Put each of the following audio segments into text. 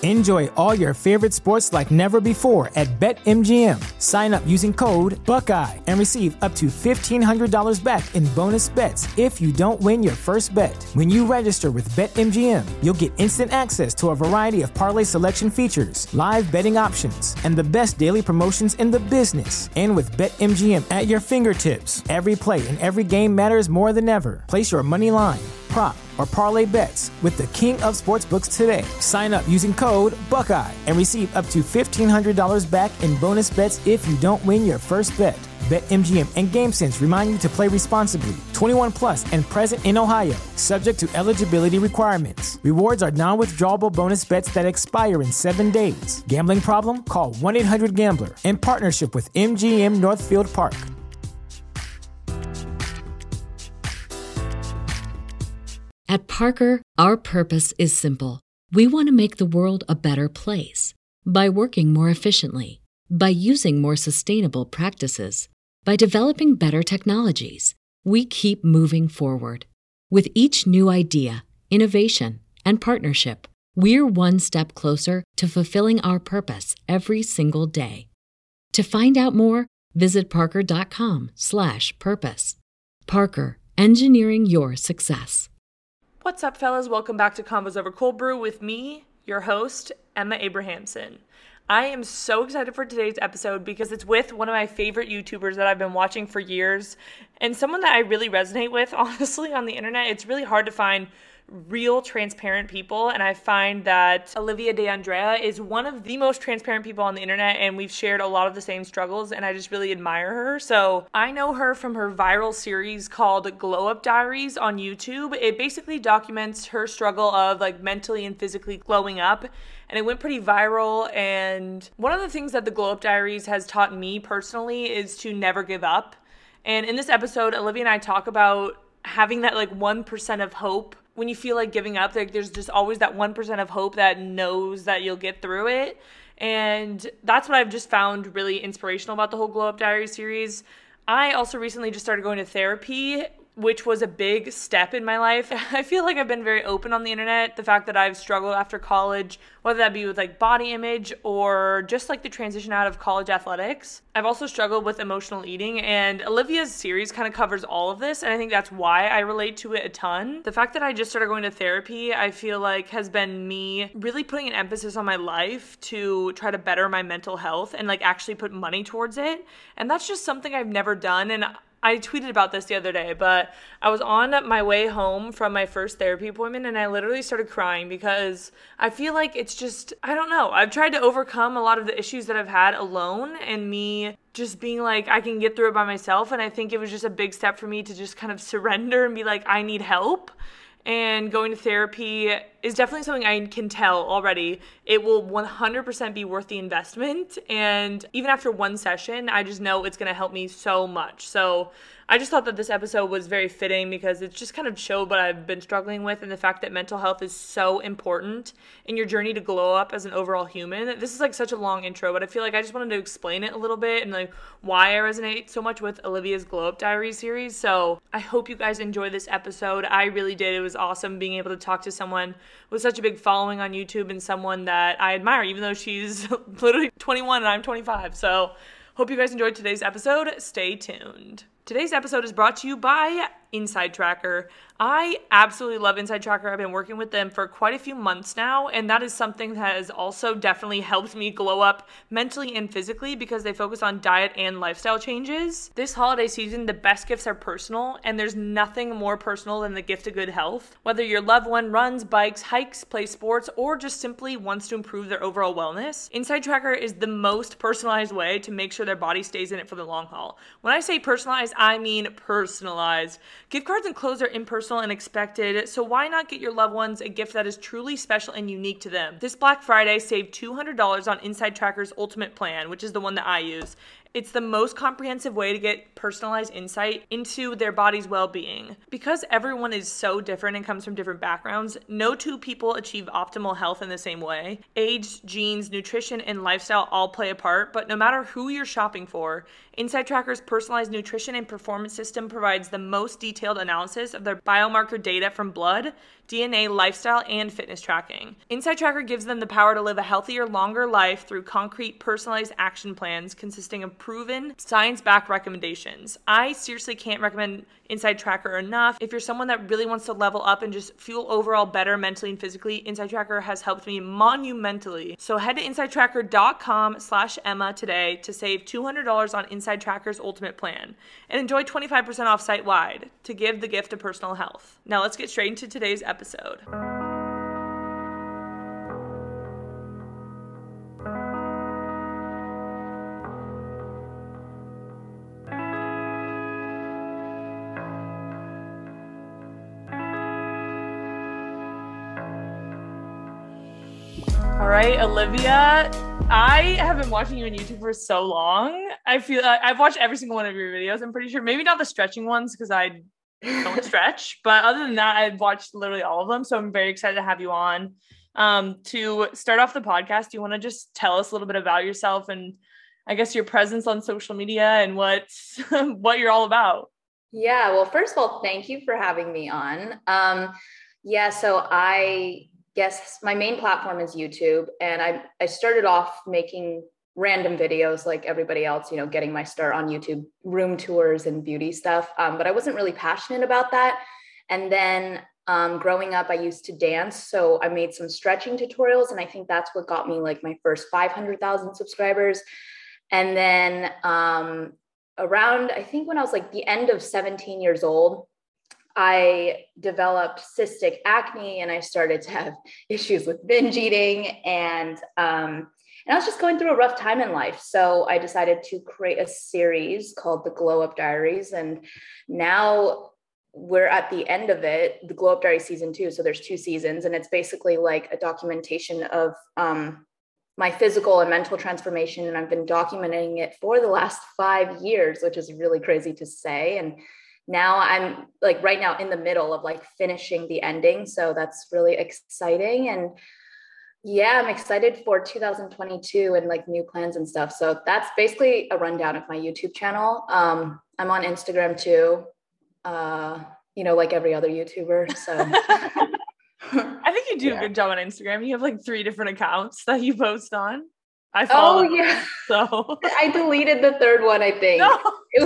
Enjoy all your favorite sports like never before at BetMGM. Sign up using code Buckeye and receive up to $1,500 back in bonus bets if you don't win your first bet. When you register with BetMGM, you'll get instant access to a variety of parlay selection features, live betting options, and the best daily promotions in the business. And with BetMGM at your fingertips, every play and every game matters more than ever. Place your money line, prop, or parlay bets with the king of sportsbooks today. Sign up using code Buckeye and receive up to $1,500 back in bonus bets if you don't win your first bet. BetMGM and GameSense remind you to play responsibly. 21 plus and present in Ohio, subject to eligibility requirements. Rewards are non-withdrawable bonus bets that expire in 7 days. Gambling problem? Call 1-800-GAMBLER. In partnership with MGM Northfield Park. At Parker, our purpose is simple. We want to make the world a better place by working more efficiently, by using more sustainable practices, by developing better technologies. We keep moving forward. With each new idea, innovation, and partnership, we're one step closer to fulfilling our purpose every single day. To find out more, visit parker.com/purpose. Parker, engineering your success. What's up, fellas? Welcome back to Convos Over Cold Brew with me, your host, Emma Abrahamson. I am so excited for today's episode because it's with one of my favorite YouTubers that I've been watching for years and someone that I really resonate with, honestly, on the internet. It's really hard to find real transparent people, and I find that Olivia D'Andrea is one of the most transparent people on the internet, and we've shared a lot of the same struggles, and I just really admire her. So I know her from her viral series called Glow Up Diaries on YouTube. It basically documents her struggle of like mentally and physically glowing up, and it went pretty viral. And one of the things that the Glow Up Diaries has taught me personally is to never give up. And in this episode, Olivia and I talk about having that like 1% of hope when you feel like giving up. Like there's just always that 1% of hope that knows that you'll get through it. And that's what I've just found really inspirational about the whole Glow Up Diaries series. I also recently just started going to therapy, which was a big step in my life. I feel like I've been very open on the internet. The fact that I've struggled after college, whether that be with like body image or just like the transition out of college athletics. I've also struggled with emotional eating, and Olivia's series kind of covers all of this, and I think that's why I relate to it a ton. The fact that I just started going to therapy, I feel like has been me really putting an emphasis on my life to try to better my mental health and like actually put money towards it. And that's just something I've never done. And I tweeted about this the other day, but I was on my way home from my first therapy appointment and I literally started crying because I feel like it's just, I don't know. I've tried to overcome a lot of the issues that I've had alone, and me just being like, I can get through it by myself. And I think it was just a big step for me to just kind of surrender and be like, I need help. And going to therapy is definitely something I can tell already. It will 100% be worth the investment. And even after one session, I just know it's going to help me so much. So I just thought that this episode was very fitting because it just kind of showed what I've been struggling with, and the fact that mental health is so important in your journey to glow up as an overall human. This is like such a long intro, but I feel like I just wanted to explain it a little bit and like why I resonate so much with Olivia's Glow Up Diaries series. So I hope you guys enjoy this episode. I really did. It was awesome being able to talk to someone with such a big following on YouTube and someone that I admire, even though she's literally 21 and I'm 25. So hope you guys enjoyed today's episode. Stay tuned. Today's episode is brought to you by Inside Tracker. I absolutely love Inside Tracker. I've been working with them for quite a few months now, and that is something that has also definitely helped me glow up mentally and physically because they focus on diet and lifestyle changes. This holiday season, the best gifts are personal, and there's nothing more personal than the gift of good health. Whether your loved one runs, bikes, hikes, plays sports, or just simply wants to improve their overall wellness, Inside Tracker is the most personalized way to make sure their body stays in it for the long haul. When I say personalized, I mean personalized. Gift cards and clothes are impersonal and expected, so why not get your loved ones a gift that is truly special and unique to them? This Black Friday, save $200 on Inside Tracker's Ultimate Plan, which is the one that I use. It's the most comprehensive way to get personalized insight into their body's well-being. Because everyone is so different and comes from different backgrounds, no two people achieve optimal health in the same way. Age, genes, nutrition, and lifestyle all play a part, but no matter who you're shopping for, Insight Tracker's personalized nutrition and performance system provides the most detailed analysis of their biomarker data from blood, DNA, lifestyle, and fitness tracking. Insight Tracker gives them the power to live a healthier, longer life through concrete, personalized action plans consisting of proven, science-backed recommendations. I seriously can't recommend Insight Tracker enough. If you're someone that really wants to level up and just feel overall better mentally and physically, Insight Tracker has helped me monumentally. So head to insighttracker.com/Emma today to save $200 on Insight Tracker's ultimate plan and enjoy 25% off site-wide to give the gift of personal health. Now let's get straight into today's episode. All right, Olivia, I have been watching you on YouTube for so long. I feel like I've watched every single one of your videos. I'm pretty sure, maybe not the stretching ones because I don't stretch, but other than that, I've watched literally all of them. So I'm very excited to have you on. To start off the podcast, do you want to just tell us a little bit about yourself and I guess your presence on social media and what you're all about? Yeah, well, first of all, thank you for having me on. So I guess my main platform is YouTube, and I started off making random videos like everybody else, getting my start on YouTube, room tours and beauty stuff. But I wasn't really passionate about that. And then growing up, I used to dance. So I made some stretching tutorials, and I think that's what got me like my first 500,000 subscribers. And then around, I think when I was like the end of 17 years old, I developed cystic acne and I started to have issues with binge eating, and I was just going through a rough time in life. So I decided to create a series called The Glow Up Diaries. And now we're at the end of it, The Glow Up Diaries season 2. So there's 2 seasons, and it's basically like a documentation of my physical and mental transformation. And I've been documenting it for the last 5 years, which is really crazy to say. And now I'm like right now in the middle of like finishing the ending. So that's really exciting. And yeah, I'm excited for 2022 and like new plans and stuff. So that's basically a rundown of my YouTube channel. I'm on Instagram too, like every other YouTuber. So I think you do a good job on Instagram. You have like 3 different accounts that you post on. I follow them, so I deleted the 3rd one, I think. No.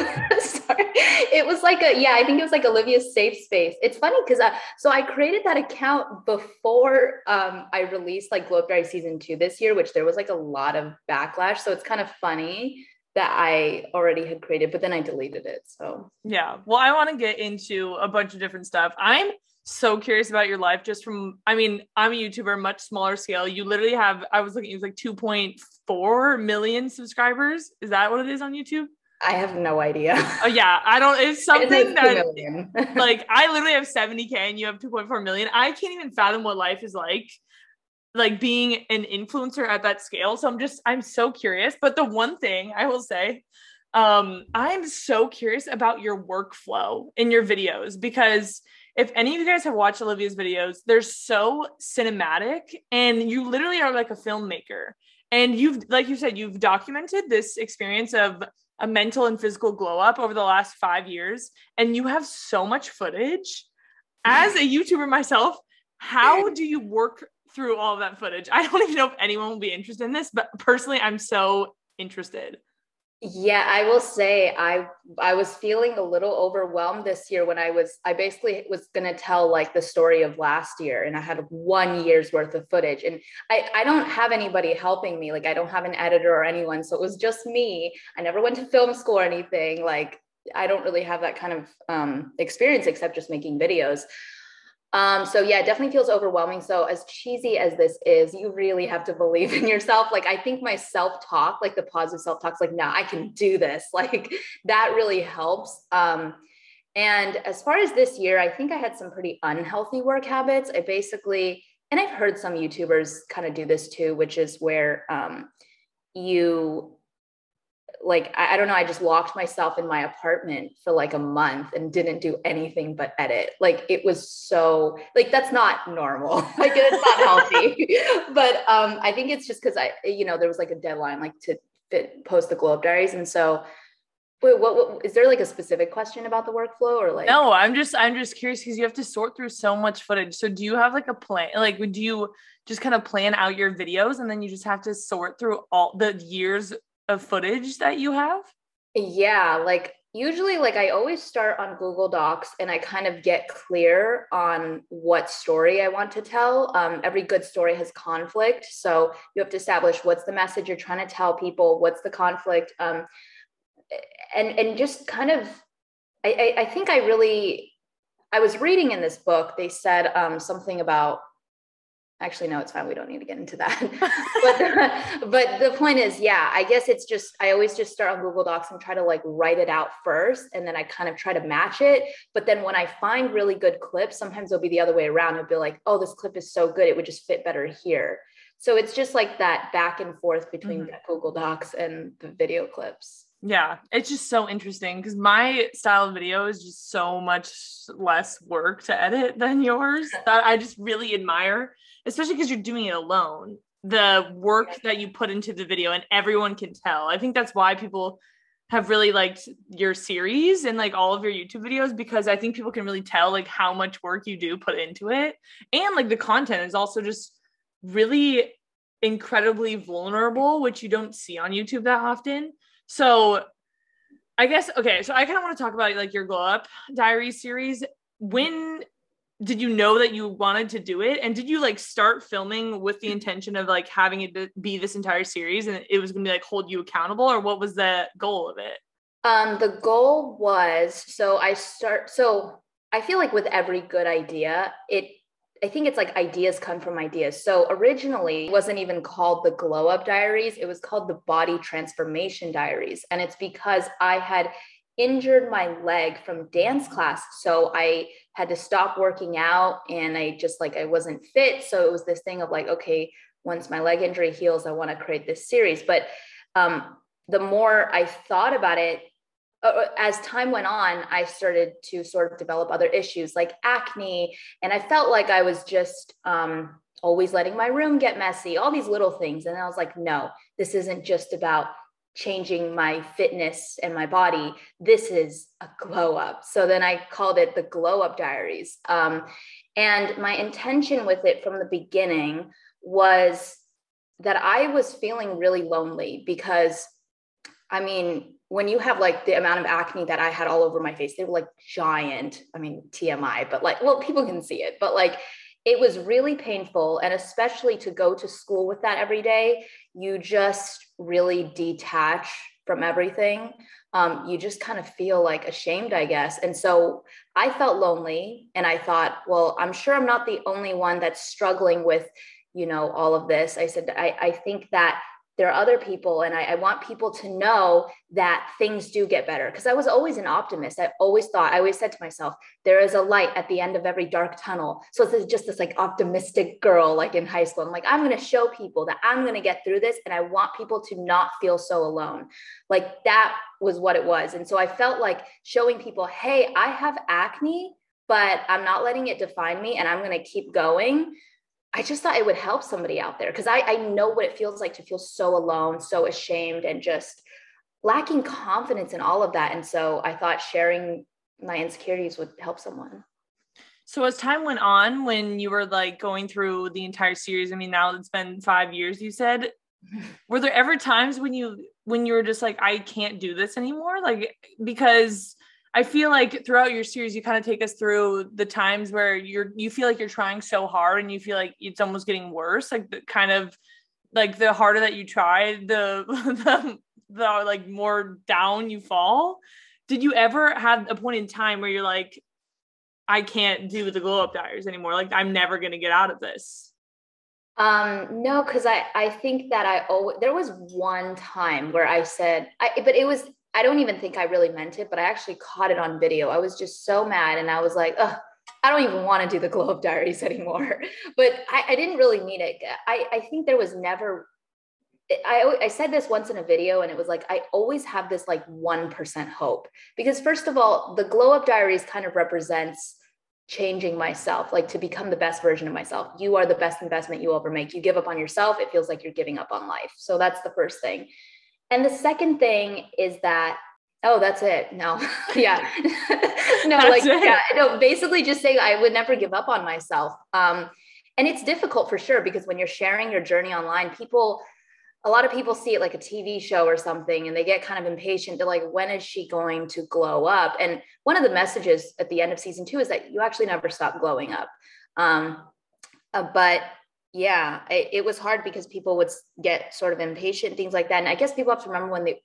It was like I think it was like Olivia's Safe Space. It's funny because I created that account before I released like Glow Up Diaries season 2 this year, which there was like a lot of backlash. So it's kind of funny that I already had created, but then I deleted it. So yeah, well, I want to get into a bunch of different stuff. I'm so curious about your life I'm a YouTuber, much smaller scale. You literally have, I was looking, it was like 2.4 million subscribers. Is that what it is on YouTube? I have no idea. Oh yeah. It's something that like I literally have 70K and you have 2.4 million. I can't even fathom what life is like being an influencer at that scale. So I'm so curious. But the one thing I will say, I'm so curious about your workflow in your videos, because if any of you guys have watched Olivia's videos, they're so cinematic and you literally are like a filmmaker. And like you said, you've documented this experience of a mental and physical glow up over the last 5 years. And you have so much footage. As a YouTuber myself, how do you work through all of that footage? I don't even know if anyone will be interested in this, but personally, I'm so interested. Yeah, I will say I was feeling a little overwhelmed this year when I basically was going to tell like the story of last year, and I had 1 year's worth of footage, and I don't have anybody helping me. Like I don't have an editor or anyone. So it was just me. I never went to film school or anything. Like I don't really have that kind of experience except just making videos. So yeah, it definitely feels overwhelming. So as cheesy as this is, you really have to believe in yourself. Like, I think my self-talk, like the positive self-talk's like, no, I can do this. Like that really helps. And as far as this year, I think I had some pretty unhealthy work habits. I basically, and I've heard some YouTubers kind of do this too, which is where, you like, I don't know, I just locked myself in my apartment for like a month and didn't do anything but edit. Like, it was so, like, that's not normal. Like, it's not healthy. But I think it's just because there was like a deadline, like to post the Glow Up Diaries. And so, wait, what is there like a specific question about the workflow or like? No, I'm just curious because you have to sort through so much footage. So do you have like a plan? Like, would you just kind of plan out your videos and then you just have to sort through all the years of footage that you have? Yeah, like usually, like I always start on Google Docs and I kind of get clear on what story I want to tell. Every good story has conflict. So you have to establish what's the message you're trying to tell people, what's the conflict. And just kind of, I think I was reading in this book, they said something about, actually, no, it's fine. We don't need to get into that. but the point is, yeah, I guess it's just, I always just start on Google Docs and try to like write it out first. And then I kind of try to match it. But then when I find really good clips, sometimes it'll be the other way around. It'll be like, oh, this clip is so good, it would just fit better here. So it's just like that back and forth between Google Docs and the video clips. Yeah, it's just so interesting because my style of video is just so much less work to edit than yours that I just really admire, especially because you're doing it alone. The work that you put into the video and everyone can tell. I think that's why people have really liked your series and like all of your YouTube videos, because I think people can really tell like how much work you do put into it. And like the content is also just really incredibly vulnerable, which you don't see on YouTube that often. So I guess, okay, so I kind of want to talk about like your Glow Up Diaries series. When did you know that you wanted to do it? And did you like start filming with the intention of like having it be this entire series and it was going to be like hold you accountable, or what was the goal of it? The goal was, so I feel like with every good idea, I think it's like ideas come from ideas. So originally it wasn't even called the Glow Up Diaries. It was called the Body Transformation Diaries. And it's because I had injured my leg from dance class. So I had to stop working out and I wasn't fit. So it was this thing of like, okay, once my leg injury heals, I want to create this series. But the more I thought about it, as time went on, I started to sort of develop other issues like acne. And I felt like I was just always letting my room get messy, all these little things. And I was like, no, this isn't just about changing my fitness and my body. This is a glow up. So then I called it the Glow Up Diaries. And my intention with it from the beginning was that I was feeling really lonely because, I mean, when you have like the amount of acne that I had all over my face, they were like giant. I mean, TMI, but like, well, people can see it, but like, it was really painful. And especially to go to school with that every day, you just really detach from everything. You just kind of feel like ashamed, I guess. And so I felt lonely and I thought, well, I'm sure I'm not the only one that's struggling with, all of this. I said, I think that there are other people, and I want people to know that things do get better. Because I was always an optimist. I always said to myself, there is a light at the end of every dark tunnel. So it's just this like optimistic girl, like in high school. I'm like, I'm going to show people that I'm going to get through this. And I want people to not feel so alone. Like that was what it was. And so I felt like showing people, hey, I have acne, but I'm not letting it define me. And I'm going to keep going. I just thought it would help somebody out there because I know what it feels like to feel so alone, so ashamed, and just lacking confidence in all of that. And so I thought sharing my insecurities would help someone. So as time went on, when you were like going through the entire series, I mean, now it's been 5 years, you said, were there ever times when you were just like, I can't do this anymore? Like, because I feel like throughout your series, you kind of take us through the times where you feel like you're trying so hard and you feel like it's almost getting worse. Like the kind of like the harder that you try, the like more down you fall. Did you ever have a point in time where you're like, I can't do the Glow Up Diaries anymore? Like I'm never going to get out of this. No, because I think that there was one time where I said, I don't even think I really meant it, but I actually caught it on video. I was just so mad. And I was like, I don't even want to do the Glow Up Diaries anymore. But I didn't really mean it. I think there was never I said this once in a video, and it was like, I always have this like 1% hope, because first of all, the Glow Up Diaries kind of represents changing myself, like to become the best version of myself. You are the best investment you will ever make. You give up on yourself, it feels like you're giving up on life. So that's the first thing. And the second thing is that, oh, that's it. No, yeah. No, That's like, it. yeah, no, basically just saying I would never give up on myself. And it's difficult for sure, because when you're sharing your journey online, a lot of people see it like a TV show or something, and they get kind of impatient. They're like, when is she going to glow up? And one of the messages at the end of season 2 is that you actually never stop glowing up. But yeah, it was hard because people would get sort of impatient, things like that. And I guess people have to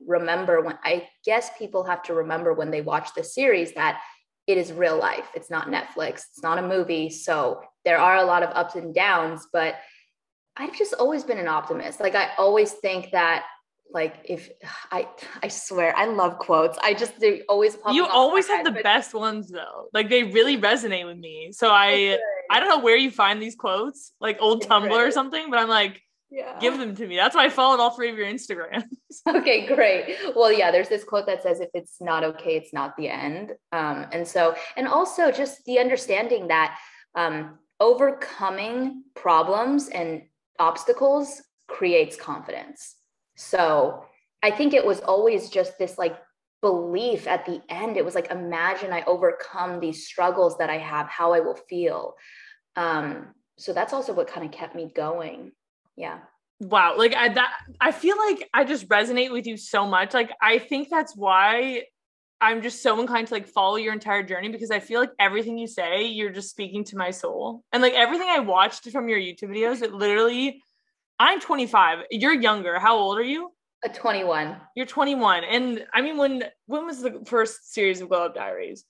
remember when they watch the series that it is real life. It's not Netflix. It's not a movie. So there are a lot of ups and downs, but I've just always been an optimist. Like, I always think that, like, if I swear, I love quotes. They always pop. You always have the best ones though. Like, they really resonate with me. So I don't know where you find these quotes, like old Tumblr or something, but I'm like, give them to me. That's why I followed all 3 of your Instagrams. Okay, great. Well, yeah, there's this quote that says, if it's not okay, it's not the end. And also just the understanding that overcoming problems and obstacles creates confidence. So I think it was always just this like belief at the end. It was like, imagine I overcome these struggles that I have, how I will feel. So that's also what kind of kept me going. Yeah. Wow. Like I feel like I just resonate with you so much. Like, I think that's why I'm just so inclined to like follow your entire journey, because I feel like everything you say, you're just speaking to my soul. And like everything I watched from your YouTube videos, it literally, I'm 25. You're younger. How old are you? 21. You're 21. And I mean, when was the first series of Glow Up Diaries?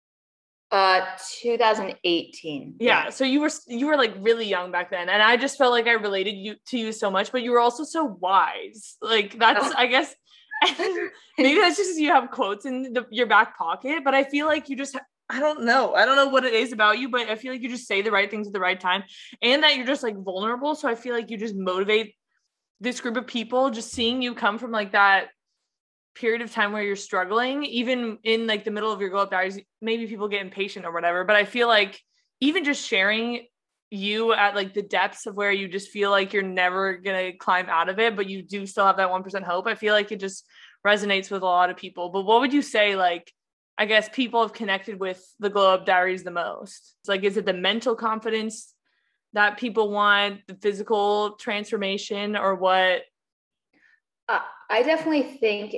2018. Yeah. So you were like really young back then. And I just felt like I related to you so much, but you were also so wise. Like, that's, I guess, maybe that's just you have quotes in your back pocket, but I feel like you just, I don't know what it is about you, but I feel like you just say the right things at the right time, and that you're just like vulnerable. So I feel like you just motivate this group of people, just seeing you come from like that period of time where you're struggling, even in like the middle of your Glow Up Diaries. Maybe people get impatient or whatever, but I feel like even just sharing you at like the depths of where you just feel like you're never gonna climb out of it, but you do still have that 1% hope, I feel like it just resonates with a lot of people. But what would you say, like, I guess people have connected with the Glow Up Diaries the most? It's like, is it the mental confidence that people want, the physical transformation, or what? I definitely think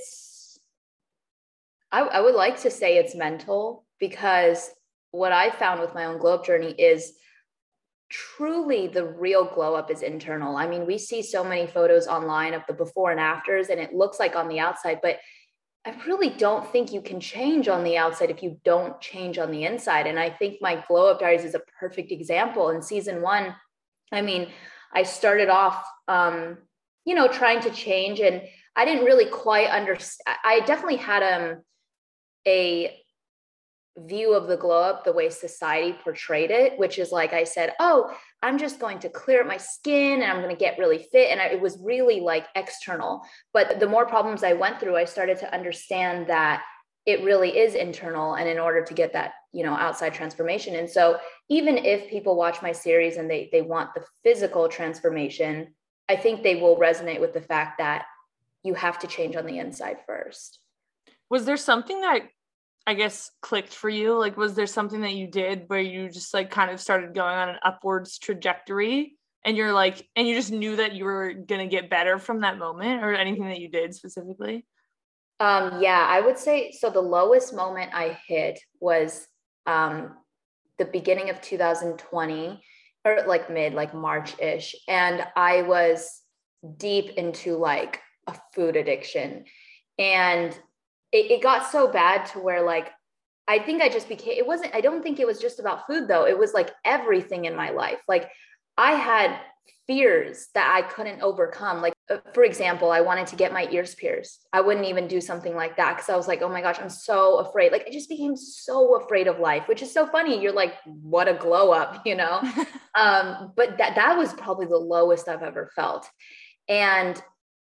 I would like to say it's mental, because what I found with my own glow up journey is truly the real glow up is internal. I mean, we see so many photos online of the before and afters, and it looks like on the outside, but I really don't think you can change on the outside if you don't change on the inside. And I think my Glow Up Diaries is a perfect example. In season 1, I mean, I started off, trying to change, and I didn't really quite understand. I definitely had a view of the glow up the way society portrayed it, which is like, I said, oh, I'm just going to clear up my skin and I'm going to get really fit. And it was really like external. But the more problems I went through, I started to understand that it really is internal. And in order to get that, outside transformation. And so even if people watch my series and they want the physical transformation, I think they will resonate with the fact that you have to change on the inside first. Was there something that, I guess, clicked for you? Like, was there something that you did where you just like kind of started going on an upwards trajectory, and you're like, and you just knew that you were going to get better from that moment, or anything that you did specifically? Yeah, I would say, so the lowest moment I hit was the beginning of 2020, or like March-ish. And I was deep into like a food addiction. And it got so bad to where like, I think I just became, I don't think it was just about food though. It was like everything in my life. Like, I had fears that I couldn't overcome. Like, for example, I wanted to get my ears pierced. I wouldn't even do something like that, because I was like, oh my gosh, I'm so afraid. Like, I just became so afraid of life, which is so funny. You're like, what a glow up, But that was probably the lowest I've ever felt. And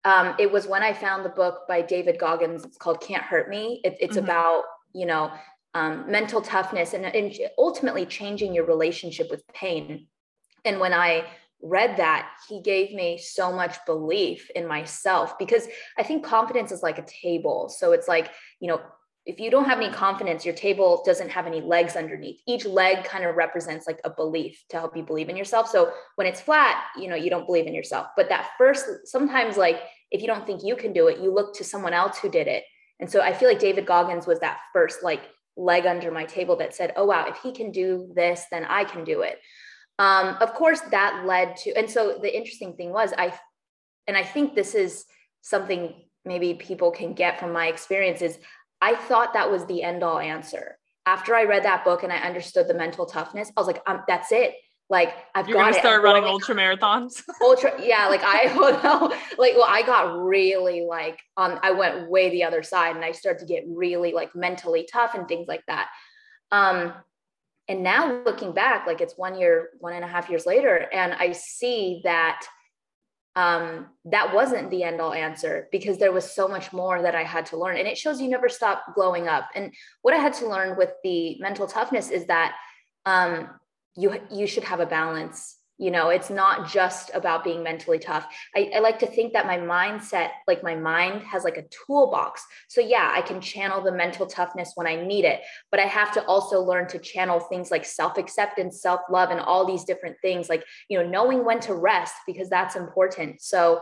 It was when I found the book by David Goggins. It's called Can't Hurt Me. It's about, mental toughness and ultimately changing your relationship with pain. And when I read that, he gave me so much belief in myself, because I think confidence is like a table. So it's like, if you don't have any confidence, your table doesn't have any legs underneath. Each leg kind of represents like a belief to help you believe in yourself. So when it's flat, you don't believe in yourself. But that first, sometimes like if you don't think you can do it, you look to someone else who did it. And so I feel like David Goggins was that first like leg under my table that said, oh, wow, if he can do this, then I can do it. Of course, that led to, and so the interesting thing was I think this is something maybe people can get from my experiences. I thought that was the end all answer. After I read that book and I understood the mental toughness, I was like, that's it. Like You're gonna start running ultra marathons. Yeah. Like I got really like I went way the other side, and I started to get really like mentally tough and things like that. And now looking back, like it's 1.5 years later, and I see that that wasn't the end all answer, because there was so much more that I had to learn. And it shows you never stop glowing up. And what I had to learn with the mental toughness is that you should have a balance. It's not just about being mentally tough. I like to think that my mindset, like my mind has like a toolbox. So yeah, I can channel the mental toughness when I need it, but I have to also learn to channel things like self-acceptance, self-love, and all these different things, like, knowing when to rest, because that's important. So,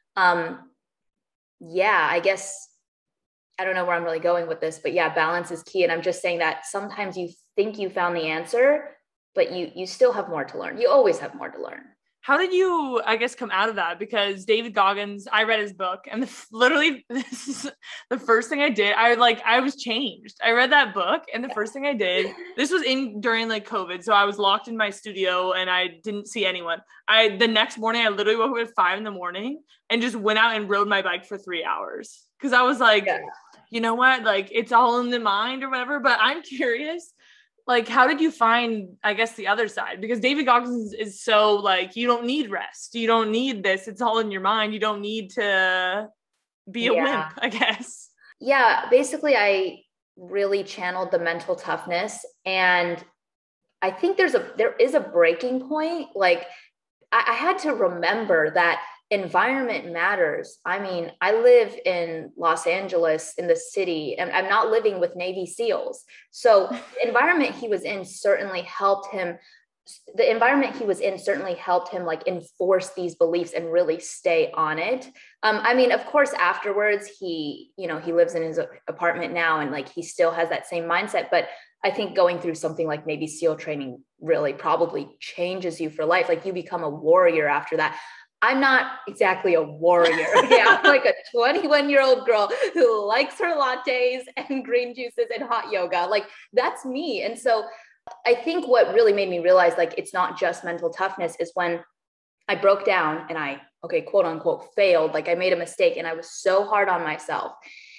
yeah, I guess, I don't know where I'm really going with this, but yeah, balance is key. And I'm just saying that sometimes you think you found the answer, but you still have more to learn. You always have more to learn. How did you, I guess, come out of that? Because David Goggins, I read his book, and literally this is the first thing I did. I was changed. I read that book, and the first thing I did, this was during like COVID. So I was locked in my studio and I didn't see anyone. The next morning, I literally woke up at 5 a.m. and just went out and rode my bike for 3 hours. Cause I was like, you know what? Like it's all in the mind or whatever, but I'm curious. Like, how did you find, I guess, the other side? Because David Goggins is so like, you don't need rest. You don't need this. It's all in your mind. You don't need to be a wimp, I guess. Yeah. Basically, I really channeled the mental toughness. And I think there is a breaking point. Like I had to remember that environment matters. I mean, I live in Los Angeles, in the city, and I'm not living with Navy SEALs. So the environment he was in certainly helped him. The environment he was in certainly helped him like enforce these beliefs and really stay on it. I mean, of course, afterwards, he lives in his apartment now, and like he still has that same mindset. But I think going through something like Navy SEAL training really probably changes you for life. Like you become a warrior after that. I'm not exactly a warrior. Okay, I'm like a 21-year-old girl who likes her lattes and green juices and hot yoga. Like that's me. And so I think what really made me realize like it's not just mental toughness is when I broke down and I, quote unquote, failed. Like I made a mistake and I was so hard on myself.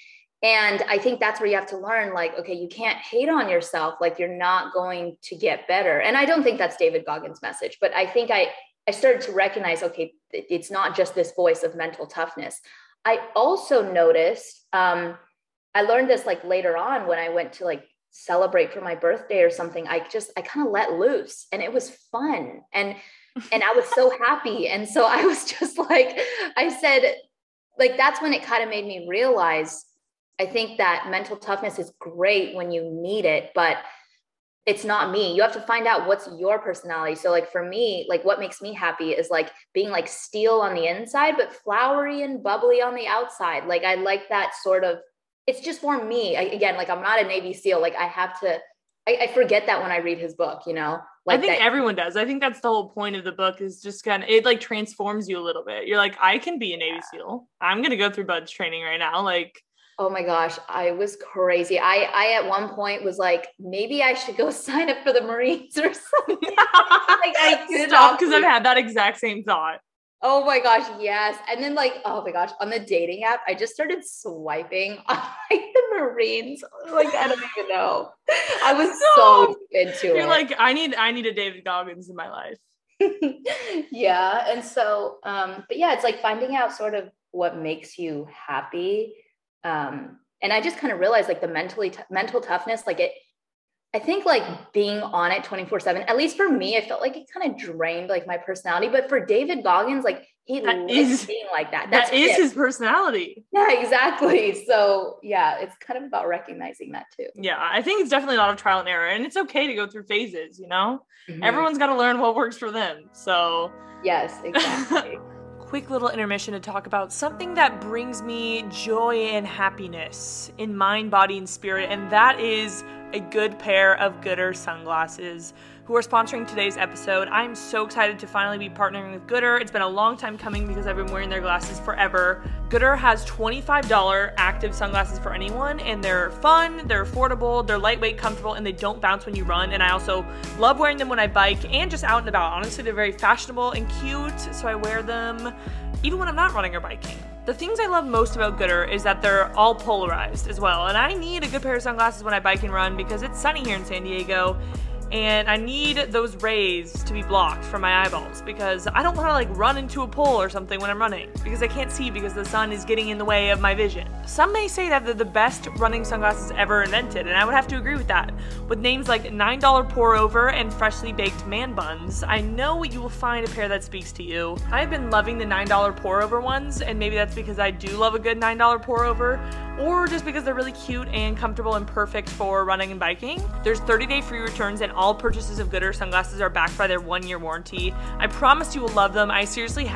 And I think that's where you have to learn, like, okay, you can't hate on yourself. Like you're not going to get better. And I don't think that's David Goggins' message, but I think I started to recognize, okay, it's not just this voice of mental toughness. I also noticed, I learned this like later on when I went to like celebrate for my birthday or something. I kind of let loose and it was fun. And I was so happy. And so I was just like, I said, like, that's when it kind of made me realize, I think that mental toughness is great when you need it, but it's not me. You have to find out what's your personality. So like for me, like what makes me happy is like being like steel on the inside, but flowery and bubbly on the outside. Like I like that sort of, it's just for me. Again, like I'm not a Navy SEAL. Like I forget that when I read his book, like I think everyone does. I think that's the whole point of the book is just kind of, it like transforms you a little bit. You're like, I can be a Navy SEAL. I'm going to go through BUD/S training right now. Like, oh my gosh, I was crazy. I at one point was like, maybe I should go sign up for the Marines or something. Like I could stop because I've had that exact same thought. Oh my gosh, yes. And then like, oh my gosh, on the dating app, I just started swiping on like the Marines. Like, I don't even know. I was so into it. You're like, I need a David Goggins in my life. Yeah. And so, but yeah, it's like finding out sort of what makes you happy. And I just kind of realized like the mental toughness, like I think like being on it 24/7, at least for me, I felt like it kind of drained like my personality. But for David Goggins, like he likes being like that. That is his personality. Yeah, exactly. So yeah, it's kind of about recognizing that too. Yeah, I think it's definitely a lot of trial and error, and it's okay to go through phases, you know? Everyone's got to learn what works for them. So yes, exactly. Quick little intermission to talk about something that brings me joy and happiness in mind, body, and spirit, and that is a good pair of Goodr sunglasses, who are sponsoring today's episode. I'm so excited to finally be partnering with Goodr. It's been a long time coming because I've been wearing their glasses forever. Goodr has $25 active sunglasses for anyone, and they're fun, they're affordable, they're lightweight, comfortable, and they don't bounce when you run. And I also love wearing them when I bike and just out and about. Honestly, they're very fashionable and cute, so I wear them even when I'm not running or biking. The things I love most about Goodr is that they're all polarized as well, and I need a good pair of sunglasses when I bike and run because it's sunny here in San Diego, and I need those rays to be blocked from my eyeballs because I don't want to like run into a pole or something when I'm running because I can't see because the sun is getting in the way of my vision. Some may say that they're the best running sunglasses ever invented, and I would have to agree with that. With names like $9 pour over and freshly baked man buns, I know you will find a pair that speaks to you. I've been loving the $9 pour over ones, and maybe that's because I do love a good $9 pour over, or just because they're really cute and comfortable and perfect for running and biking. There's 30-day free returns, and all purchases of Goodr sunglasses are backed by their 1-year warranty. I promise you will love them. I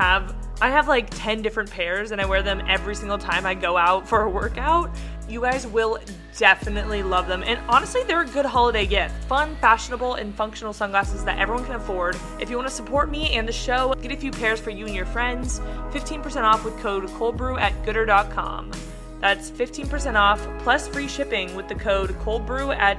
have like 10 different pairs, and I wear them every single time I go out for a workout. You guys will definitely love them. And honestly, they're a good holiday gift. Fun, fashionable, and functional sunglasses that everyone can afford. If you want to support me and the show, get a few pairs for you and your friends. 15% off with code COLDBREW at Goodr.com. That's 15% off plus free shipping with the code COLDBREW at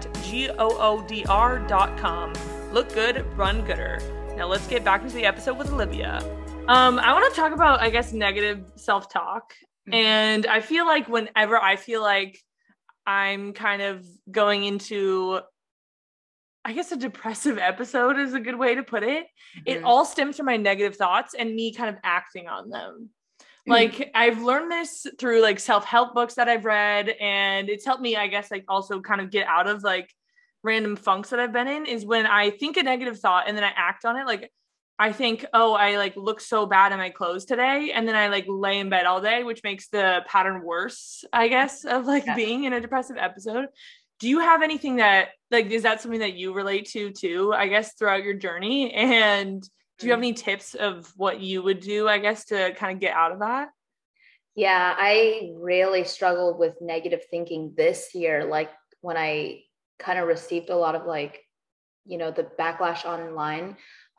GOODR.com. Look good, run Goodr. Now let's get back into the episode with Olivia. I want to talk about, I guess, negative self-talk. And I feel like whenever I feel like I'm kind of going into, I guess, a depressive episode is a good way to put it. It all stems from my negative thoughts and me kind of acting on them. Like, I've learned this through like self-help books that I've read, and it's helped me, I guess, like also kind of get out of like random funks that I've been in, is when I think a negative thought and then I act on it. Like, I think, oh, I like look so bad in my clothes today. And then I like lay in bed all day, which makes the pattern worse, I guess, of like being in a depressive episode. Do you have anything that like, is that something that you relate to too, I guess, throughout your journey? And do you have any tips of what you would do, I guess, to kind of get out of that? Yeah, I really struggled with negative thinking this year. Like when I kind of received a lot of like, you know, the backlash online.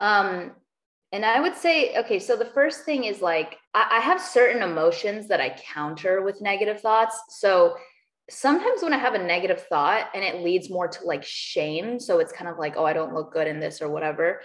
And I would say, okay, so the first thing is like, I have certain emotions that I counter with negative thoughts. So sometimes when I have a negative thought and it leads more to like shame, so it's kind of like, oh, I don't look good in this or whatever.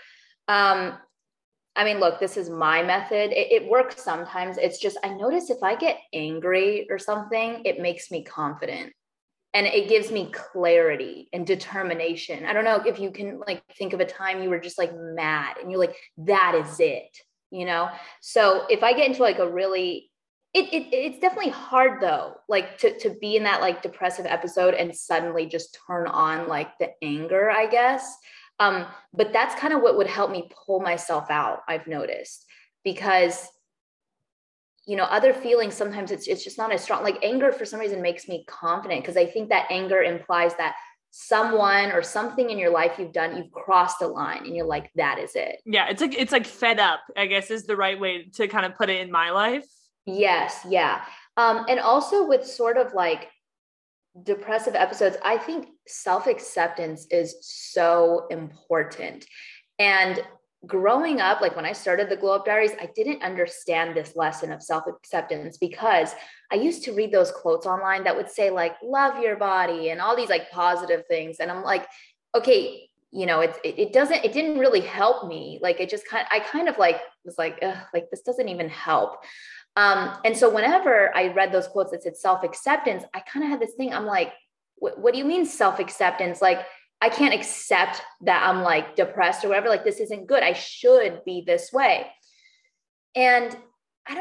I mean, look, this is my method. It works sometimes. It's just, I notice if I get angry or something, it makes me confident and it gives me clarity and determination. I don't know if you can like think of a time you were just like mad and you're like, that is it, you know? So if I get into like a really, it's definitely hard though, like to be in that like depressive episode and suddenly just turn on like the anger, I guess. But that's kind of what would help me pull myself out, I've noticed, because, you know, other feelings, sometimes it's just not as strong. Like anger for some reason makes me confident because I think that anger implies that someone or something in your life you've done, you've crossed a line and you're like, that is it. Yeah. It's like fed up, I guess, is the right way to kind of put it in my life. Yes. Yeah. And also with sort of like depressive episodes, I think self-acceptance is so important. And growing up, like when I started the Glow Up Diaries, I didn't understand this lesson of self-acceptance because I used to read those quotes online that would say like, love your body and all these like positive things. And I'm like, okay, you know, it didn't really help me. Like it just I kind of like was like, like this doesn't even help. And so whenever I read those quotes that said self-acceptance, I kind of had this thing. I'm like, what do you mean self-acceptance? Like, I can't accept that I'm like depressed or whatever. Like, this isn't good. I should be this way. And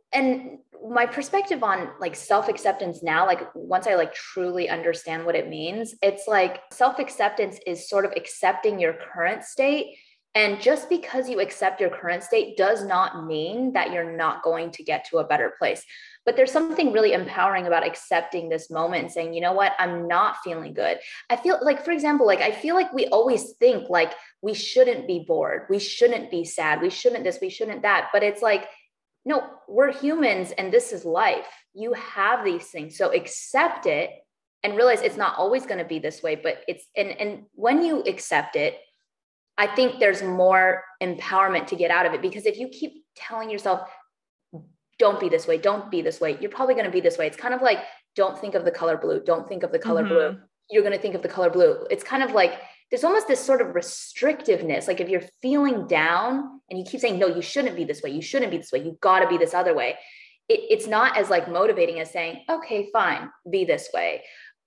and my perspective on like self-acceptance now, like once I like truly understand what it means, it's like self-acceptance is sort of accepting your current state. And just because you accept your current state does not mean that you're not going to get to a better place. But there's something really empowering about accepting this moment and saying, you know what, I'm not feeling good. I feel like, for example, like I feel like we always think like we shouldn't be bored, we shouldn't be sad, we shouldn't this, we shouldn't that. But it's like, no, we're humans and this is life. You have these things. So accept it and realize it's not always going to be this way, but it's, and when you accept it, I think there's more empowerment to get out of it, because if you keep telling yourself, don't be this way, don't be this way, you're probably going to be this way. It's kind of like, don't think of the color blue. Don't think of the color blue. You're going to think of the color blue. It's kind of like, there's almost this sort of restrictiveness. Like if you're feeling down and you keep saying, no, you shouldn't be this way, you shouldn't be this way, you've got to be this other way. It's not as like motivating as saying, okay, fine, be this way.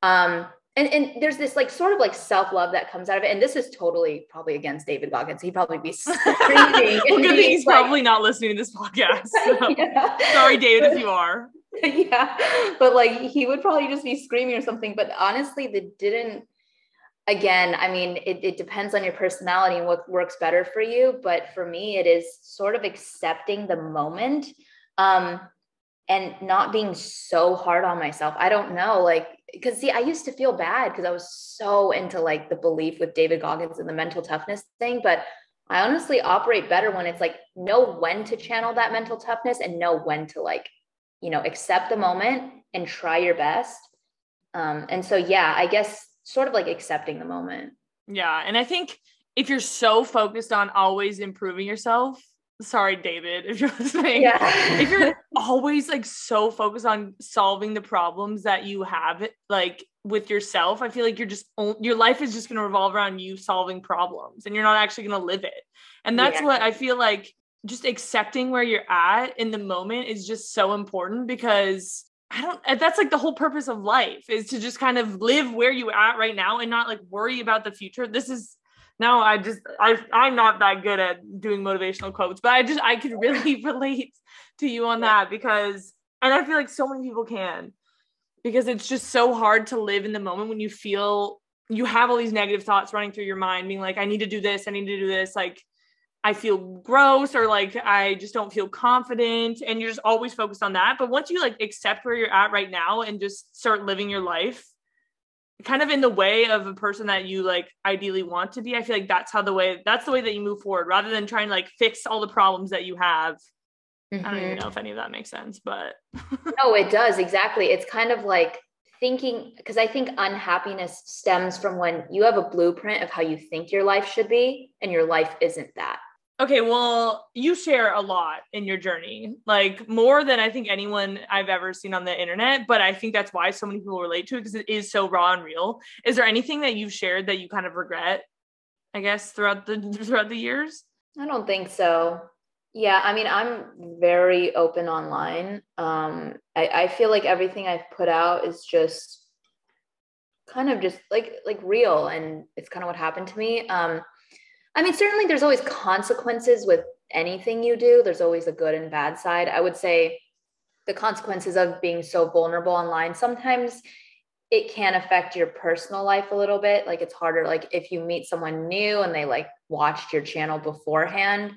And there's this like sort of like self-love that comes out of it. And this is totally probably against David Goggins. He'd probably be screaming. Well, good thing he's like, probably not listening to this podcast. So. Yeah. Sorry, David, if you are. Yeah. But like, he would probably just be screaming or something. But honestly, again, I mean, it depends on your personality and what works better for you. But for me, it is sort of accepting the moment and not being so hard on myself. I don't know, like, because see, I used to feel bad because I was so into like the belief with David Goggins and the mental toughness thing. But I honestly operate better when it's like, know when to channel that mental toughness and know when to like, accept the moment and try your best. And so, yeah, I guess sort of like accepting the moment. Yeah. And I think if you're so focused on always improving yourself, sorry, David, if you're listening, if you're always like so focused on solving the problems that you have like with yourself, I feel like your life is just going to revolve around you solving problems and you're not actually going to live it. And that's what I feel like, just accepting where you're at in the moment is just so important, because that's like the whole purpose of life, is to just kind of live where you at right now and not like worry about the future. I'm not that good at doing motivational quotes, but I could really relate to you on that, because, and I feel like so many people can, because it's just so hard to live in the moment when you feel you have all these negative thoughts running through your mind, being like, I need to do this. Like, I feel gross, or like, I just don't feel confident. And you're just always focused on that. But once you like accept where you're at right now and just start living your life kind of in the way of a person that you like ideally want to be, I feel like that's the way that you move forward, rather than trying to like fix all the problems that you have. I don't even know if any of that makes sense, but no, it does. Exactly. It's kind of like thinking, because I think unhappiness stems from when you have a blueprint of how you think your life should be and your life isn't that. Okay, well, you share a lot in your journey, like more than I think anyone I've ever seen on the internet, but I think that's why so many people relate to it, because it is so raw and real. Is there anything that you've shared that you kind of regret, I guess, throughout the years? I don't think so. Yeah, I mean, I'm very open online. I feel like everything I've put out is just kind of just like real, and it's kind of what happened to me. I mean, certainly there's always consequences with anything you do. There's always a good and bad side. I would say the consequences of being so vulnerable online, sometimes it can affect your personal life a little bit. Like it's harder, like if you meet someone new and they like watched your channel beforehand.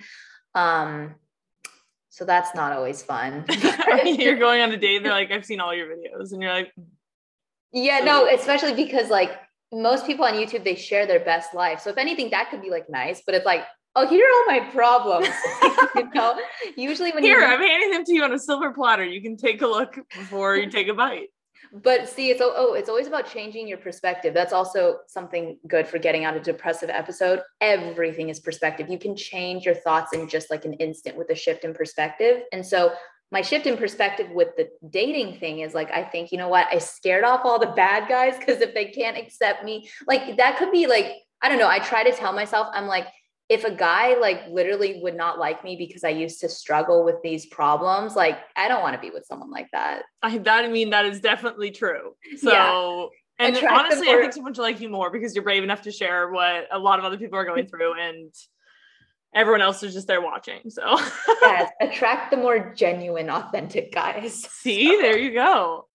So that's not always fun. You're going on a date and they're like, I've seen all your videos, and you're like, yeah, no, especially because like most people on YouTube, they share their best life. So if anything, that could be like nice, but it's like, oh, here are all my problems. Usually when I'm handing them to you on a silver platter. You can take a look before you take a bite. But see, it's always about changing your perspective. That's also something good for getting out a depressive episode. Everything is perspective. You can change your thoughts in just like an instant with a shift in perspective. And so my shift in perspective with the dating thing is like, I think, you know what, I scared off all the bad guys, because if they can't accept me, like that could be like, I don't know. I try to tell myself, I'm like, if a guy like literally would not like me because I used to struggle with these problems, like I don't want to be with someone like that. That is definitely true. So, yeah. And honestly, I think someone should like you more because you're brave enough to share what a lot of other people are going through. everyone else is just there watching. So yes, attract the more genuine, authentic guys. See, there you go.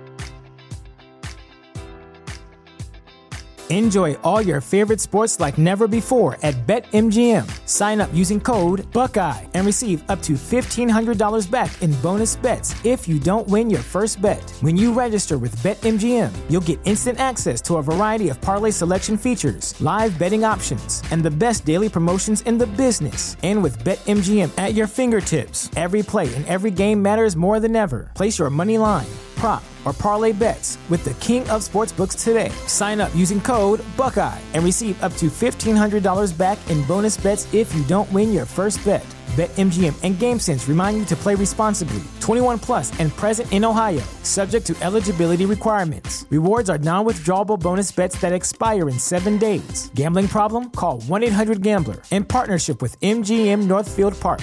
Enjoy all your favorite sports like never before at BetMGM. Sign up using code Buckeye and receive up to $1,500 back in bonus bets if you don't win your first bet. When you register with BetMGM, you'll get instant access to a variety of parlay selection features, live betting options, and the best daily promotions in the business. And with BetMGM at your fingertips, every play and every game matters more than ever. Place your money line, prop, or parlay bets with the king of sportsbooks today. Sign up using code Buckeye and receive up to $1,500 back in bonus bets if you don't win your first bet. BetMGM and GameSense remind you to play responsibly. 21 plus and present in Ohio, subject to eligibility requirements. Rewards are non-withdrawable bonus bets that expire in 7 days. Gambling problem? Call 1-800-GAMBLER in partnership with MGM Northfield Park.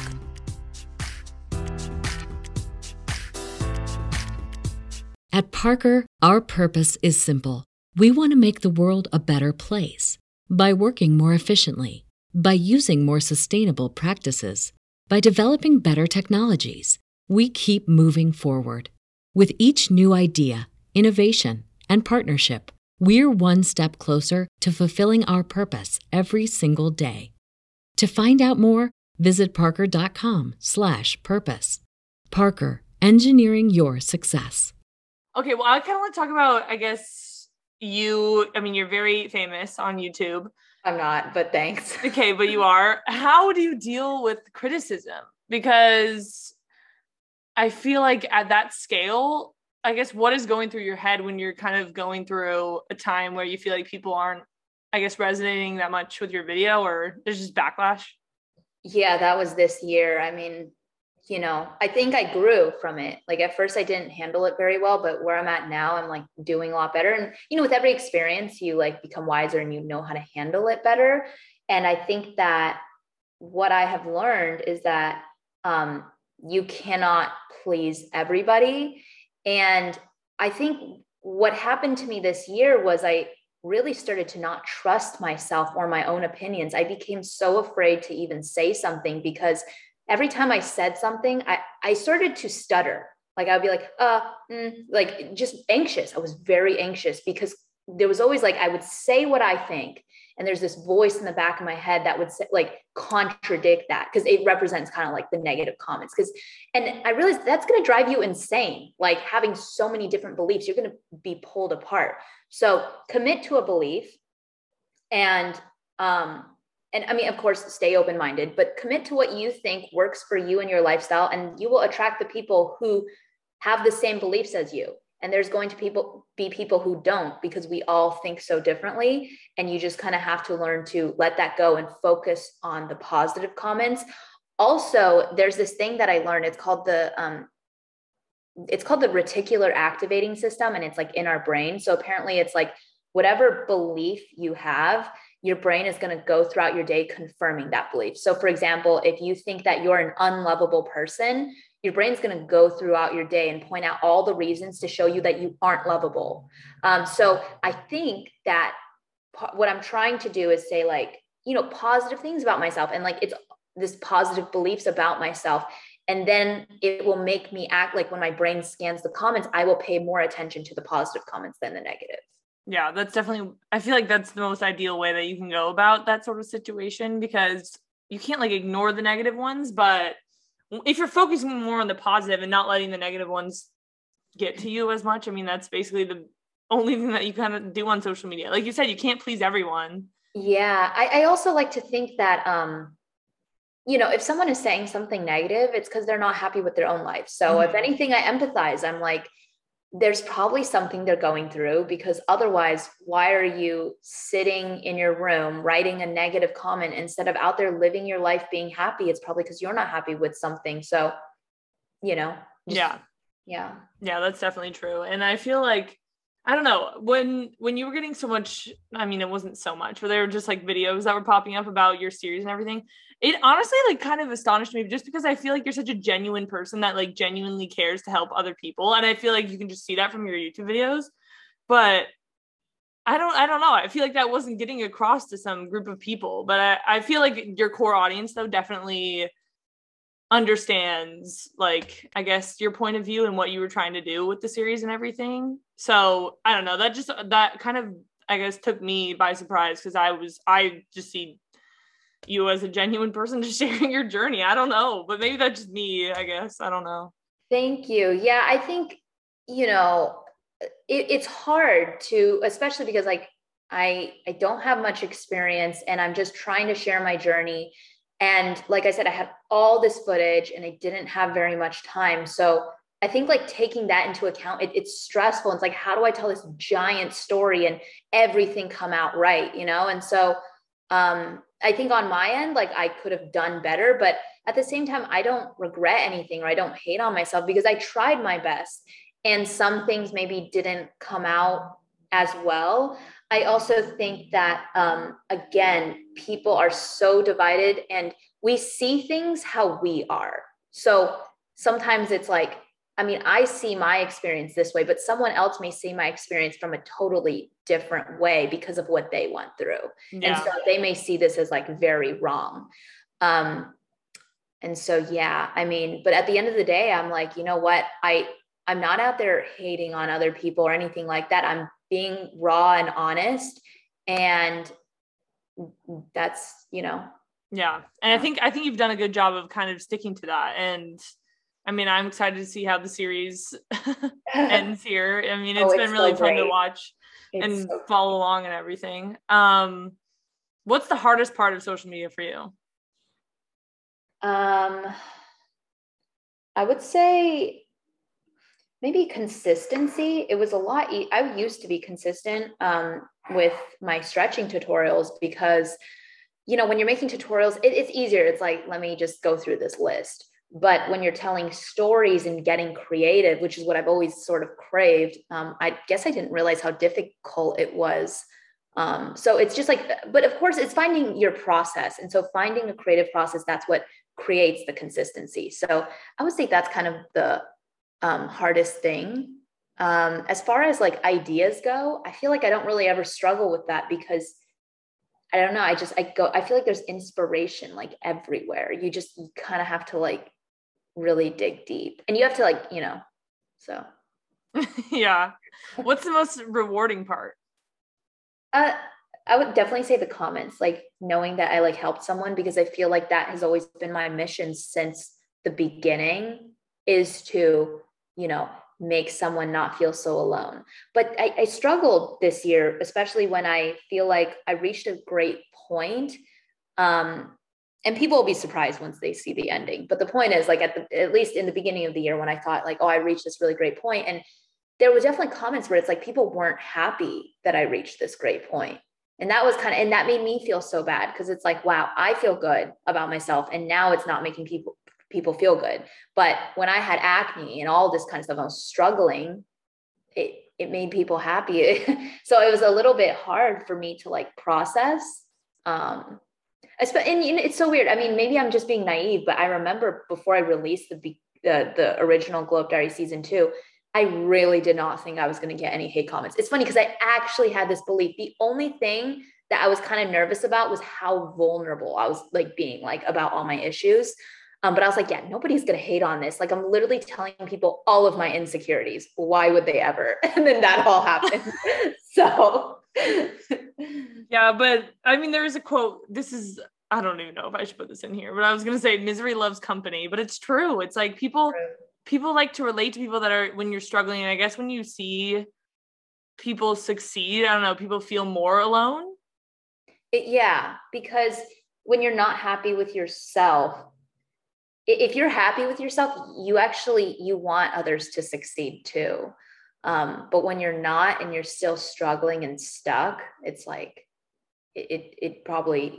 At Parker, our purpose is simple. We want to make the world a better place by working more efficiently, by using more sustainable practices, by developing better technologies. We keep moving forward. With each new idea, innovation, and partnership, we're one step closer to fulfilling our purpose every single day. To find out more, visit parker.com/purpose. Parker, engineering your success. Okay, well, I kind of want to talk about, I guess, you're very famous on YouTube. I'm not, but thanks. Okay, but you are. How do you deal with criticism? Because I feel like at that scale, I guess, what is going through your head when you're kind of going through a time where you feel like people aren't, I guess, resonating that much with your video, or there's just backlash? Yeah, that was this year. I think I grew from it. Like at first I didn't handle it very well, but where I'm at now, I'm like doing a lot better. And, with every experience you like become wiser and you know how to handle it better. And I think that what I have learned is that you cannot please everybody. And I think what happened to me this year was I really started to not trust myself or my own opinions. I became so afraid to even say something because every time I said something, I started to stutter. Like I would be like just anxious. I was very anxious because there was always like, I would say what I think. And there's this voice in the back of my head that would say, like contradict that because it represents kind of like the negative comments. And I realized that's going to drive you insane. Like having so many different beliefs, you're going to be pulled apart. So commit to a belief and of course, stay open-minded, but commit to what you think works for you and your lifestyle, and you will attract the people who have the same beliefs as you. And there's going to be people who don't, because we all think so differently. And you just kind of have to learn to let that go and focus on the positive comments. Also, there's this thing that I learned. It's called the reticular activating system, and it's like in our brain. So apparently it's like whatever belief you have, your brain is going to go throughout your day confirming that belief. So for example, if you think that you're an unlovable person, your brain's going to go throughout your day and point out all the reasons to show you that you aren't lovable. So I think that what I'm trying to do is say like, positive things about myself. And like, it's this positive beliefs about myself. And then it will make me act like when my brain scans the comments, I will pay more attention to the positive comments than the negative. Yeah, that's definitely, I feel like that's the most ideal way that you can go about that sort of situation, because you can't like ignore the negative ones, but if you're focusing more on the positive and not letting the negative ones get to you as much, that's basically the only thing that you kind of do on social media. Like you said, you can't please everyone. Yeah. I also like to think that, if someone is saying something negative, it's because they're not happy with their own life. So if anything, I empathize. I'm like, there's probably something they're going through, because otherwise, why are you sitting in your room writing a negative comment instead of out there living your life being happy? It's probably because you're not happy with something. So, Yeah. That's definitely true. And I feel like, I don't know, when you were getting so much, it wasn't so much, but there were just like videos that were popping up about your series and everything. It honestly like kind of astonished me, just because I feel like you're such a genuine person that like genuinely cares to help other people. And I feel like you can just see that from your YouTube videos. But I don't know. I feel like that wasn't getting across to some group of people, but I feel like your core audience though definitely understands, like, I guess your point of view and what you were trying to do with the series and everything. So I don't know, that kind of, I guess, took me by surprise, because I just see you as a genuine person just sharing your journey. I don't know, but maybe that's just me, I guess. I don't know. Thank you. Yeah, I think, it's hard to, especially because like I don't have much experience and I'm just trying to share my journey. And like I said, I have all this footage and I didn't have very much time. So I think like taking that into account, it's stressful. It's like, how do I tell this giant story and everything come out right? And so I think on my end, like I could have done better, but at the same time, I don't regret anything or I don't hate on myself because I tried my best and some things maybe didn't come out as well. I also think that, again, people are so divided and we see things how we are. So sometimes it's like, I mean, I see my experience this way, but someone else may see my experience from a totally different way because of what they went through. Yeah. And so they may see this as like very wrong. And so, yeah, I mean, but at the end of the day, I'm like, you know what? I'm not out there hating on other people or anything like that. I'm being raw and honest. And that's, Yeah. And I think you've done a good job of kind of sticking to that. And I mean, I'm excited to see how the series ends here. I mean, it's been really fun to watch and follow along and everything. What's the hardest part of social media for you? I would say maybe consistency. It was a lot. I used to be consistent with my stretching tutorials because, when you're making tutorials, it's easier. It's like, let me just go through this list. But when you're telling stories and getting creative, which is what I've always sort of craved, I guess I didn't realize how difficult it was. So it's just like, but of course it's finding your process. And so finding a creative process, that's what creates the consistency. So I would say that's kind of the hardest thing. As far as like ideas go, I feel like I don't really ever struggle with that because I don't know. I feel like there's inspiration like everywhere. You kind of have to like really dig deep and you have to like, so. Yeah. What's the most rewarding part? I would definitely say the comments, like knowing that I like helped someone, because I feel like that has always been my mission since the beginning, is to, make someone not feel so alone. But I struggled this year, especially when I feel like I reached a great point. And people will be surprised once they see the ending. But the point is, like at least in the beginning of the year, when I thought like, oh, I reached this really great point, and there were definitely comments where it's like people weren't happy that I reached this great point. And that was and that made me feel so bad, because it's like, wow, I feel good about myself, and now it's not making people feel good. But when I had acne and all this kind of stuff, I was struggling, it made people happy. So it was a little bit hard for me to like process. And it's so weird. I mean, maybe I'm just being naive, but I remember before I released the original Glow Up Diary season 2, I really did not think I was going to get any hate comments. It's funny because I actually had this belief. The only thing that I was kind of nervous about was how vulnerable I was like being like about all my issues. But I was like, yeah, nobody's going to hate on this. Like, I'm literally telling people all of my insecurities. Why would they ever? And then that all happened. So. Yeah, but I mean, there is a quote. I don't even know if I should put this in here, but I was going to say misery loves company, but it's true. It's like people like to relate to people that are, when you're struggling. And I guess when you see people succeed, I don't know, people feel more alone. Yeah, because when you're not happy with yourself, if you're happy with yourself, you want others to succeed too. But when you're not and you're still struggling and stuck, it's like, it probably,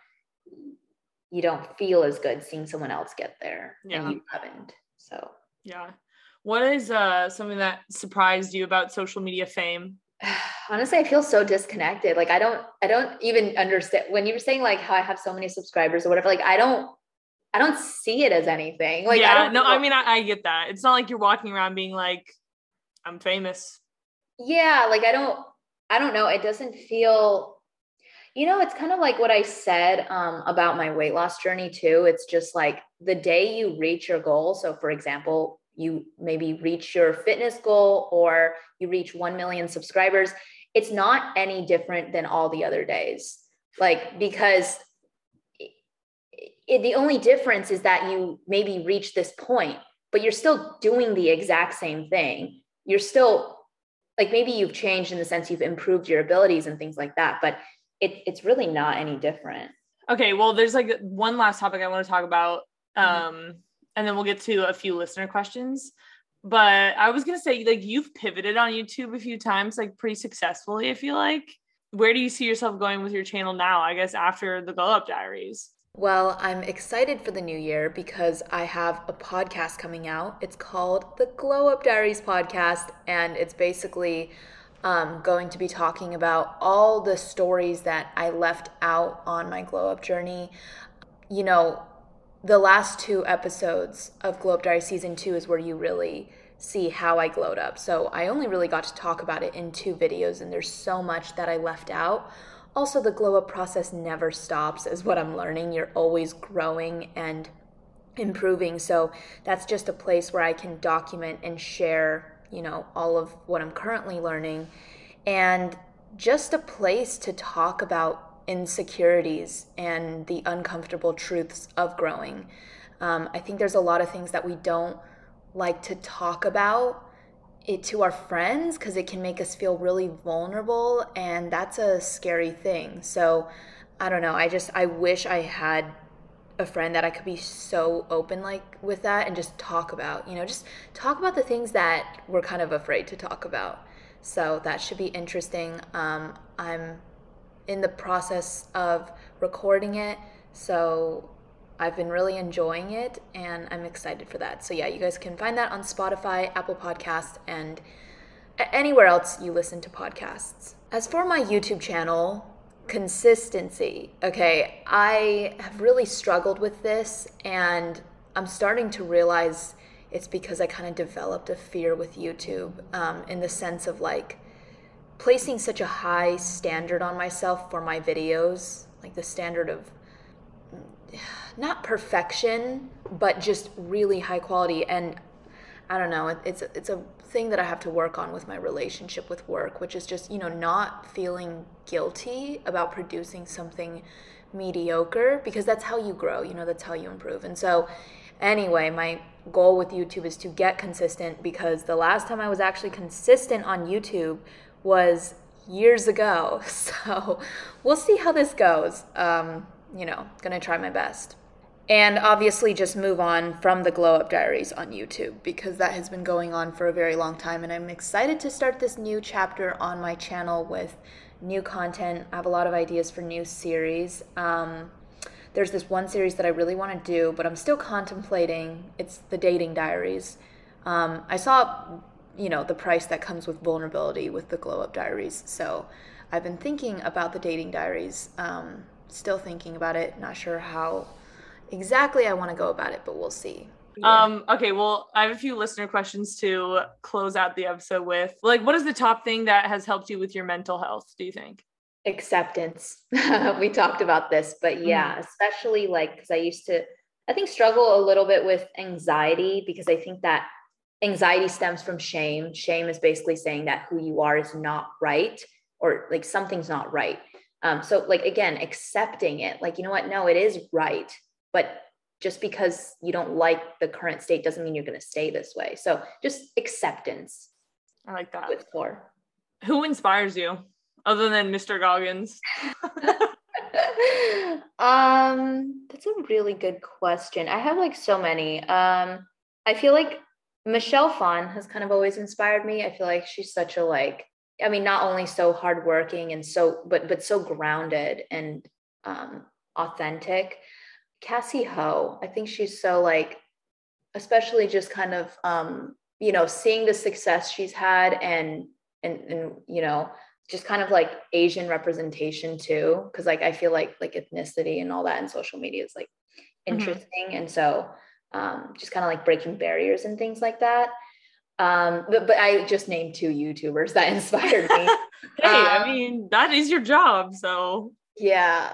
you don't feel as good seeing someone else get there. Yeah. And you haven't. So, yeah. What is something that surprised you about social media fame? Honestly, I feel so disconnected. Like, I don't even understand when you were saying like how I have so many subscribers or whatever, like, I don't see it as anything. Like, yeah, I mean, I get that. It's not like you're walking around being like, I'm famous. Yeah. Like, I I don't know. It doesn't feel, it's kind of like what I said about my weight loss journey too. It's just like the day you reach your goal. So for example, you maybe reach your fitness goal or you reach 1 million subscribers. It's not any different than all the other days. Like, because the only difference is that you maybe reach this point, but you're still doing the exact same thing. You're still like, maybe you've changed in the sense you've improved your abilities and things like that, but it's really not any different. Okay. Well, there's like one last topic I want to talk about. And then we'll get to a few listener questions, but I was going to say, like, you've pivoted on YouTube a few times, like pretty successfully, I feel like. Where do you see yourself going with your channel now, I guess, after the Glow Up Diaries? Well, I'm excited for the new year because I have a podcast coming out. It's called the Glow Up Diaries podcast, and it's basically going to be talking about all the stories that I left out on my glow up journey. The last 2 episodes of Glow Up Diaries season 2 is where you really see how I glowed up. So I only really got to talk about it in 2 videos, and there's so much that I left out. Also, the glow up process never stops, is what I'm learning. You're always growing and improving. So that's just a place where I can document and share, all of what I'm currently learning, and just a place to talk about insecurities and the uncomfortable truths of growing. I think there's a lot of things that we don't like to talk about it to our friends because it can make us feel really vulnerable, and that's a scary thing. So I don't know. I wish I had a friend that I could be so open like with that and just talk about, just talk about the things that we're kind of afraid to talk about. So that should be interesting. I'm in the process of recording it, so I've been really enjoying it, and I'm excited for that. So yeah, you guys can find that on Spotify, Apple Podcasts, and anywhere else you listen to podcasts. As for my YouTube channel, consistency. Okay, I have really struggled with this, and I'm starting to realize it's because I kind of developed a fear with YouTube, in the sense of like placing such a high standard on myself for my videos, like the standard of not perfection, but just really high quality. And I don't know, it's a thing that I have to work on with my relationship with work, which is just, not feeling guilty about producing something mediocre, because that's how you grow, that's how you improve. And so anyway, my goal with YouTube is to get consistent, because the last time I was actually consistent on YouTube was years ago. So we'll see how this goes. Gonna try my best. And obviously just move on from the Glow Up Diaries on YouTube, because that has been going on for a very long time, and I'm excited to start this new chapter on my channel with new content. I have a lot of ideas for new series. There's this one series that I really want to do, but I'm still contemplating. It's the Dating Diaries. I saw, the price that comes with vulnerability with the Glow Up Diaries, so I've been thinking about the Dating Diaries. Still thinking about it, not sure how exactly I want to go about it, but we'll see. Yeah. Okay, well, I have a few listener questions to close out the episode with. Like, what is the top thing that has helped you with your mental health, do you think? Acceptance. We talked about this, but yeah, especially like, because I used to, I think, struggle a little bit with anxiety, because I think that anxiety stems from shame. Shame is basically saying that who you are is not right, or like something's not right. So like, again, accepting it, like, you know what? No, it is right. But just because you don't like the current state doesn't mean you're going to stay this way. So just acceptance. I like that. With core. Who inspires you other than Mr. Goggins? That's a really good question. I have like so many. I feel like Michelle Phan has kind of always inspired me. I feel like she's such a not only so hardworking and but so grounded and authentic. Cassie Ho, I think she's so especially just kind of, seeing the success she's had and just kind of like Asian representation too. Cause I feel like ethnicity and all that in social media is interesting. And so just kind of breaking barriers and things like that. But I just named 2 YouTubers that inspired me. Hey, I mean, that is your job, so. Yeah.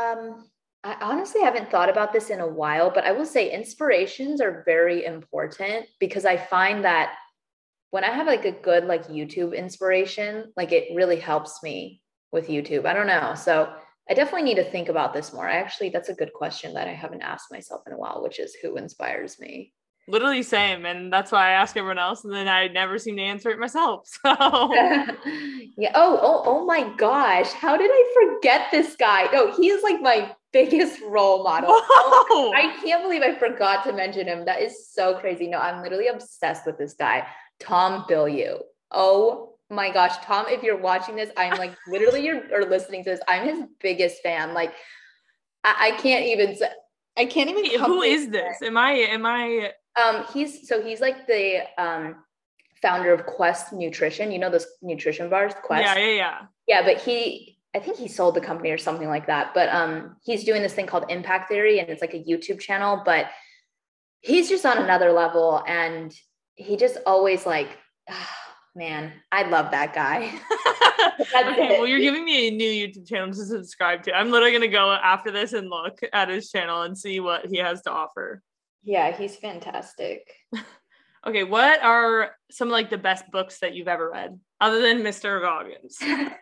I honestly haven't thought about this in a while, but I will say inspirations are very important because I find that when I have like a good like YouTube inspiration, like it really helps me with YouTube. I don't know. So I definitely need to think about this more. Actually, that's a good question that I haven't asked myself in a while, which is who inspires me. Literally same. And that's why I ask everyone else. And then I never seem to answer it myself. So Yeah. Oh my gosh. How did I forget this guy? No, he is like my biggest role model. Whoa! I can't believe I forgot to mention him. That is so crazy. No, I'm literally obsessed with this guy, Tom Bilyeu. Oh my gosh, Tom, if you're watching this, I'm like literally or listening to this, I'm his biggest fan. Like I can't even say, I can't even. Who is this? Am I? He's like the founder of Quest Nutrition. You know those nutrition bars, Quest. Yeah. But I think he sold the company or something like that. But he's doing this thing called Impact Theory, and it's like a YouTube channel. But he's just on another level, and he just always like, oh, man, I love that guy. Okay, well, you're giving me a new YouTube channel to subscribe to. I'm literally gonna go after this and look at his channel and see what he has to offer. Yeah, he's fantastic. Okay, what are some like the best books that you've ever read other than Mr. Goggins?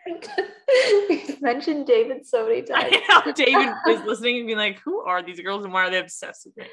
We've mentioned David so many times. I know David is listening and being like, who are these girls and why are they obsessed with me?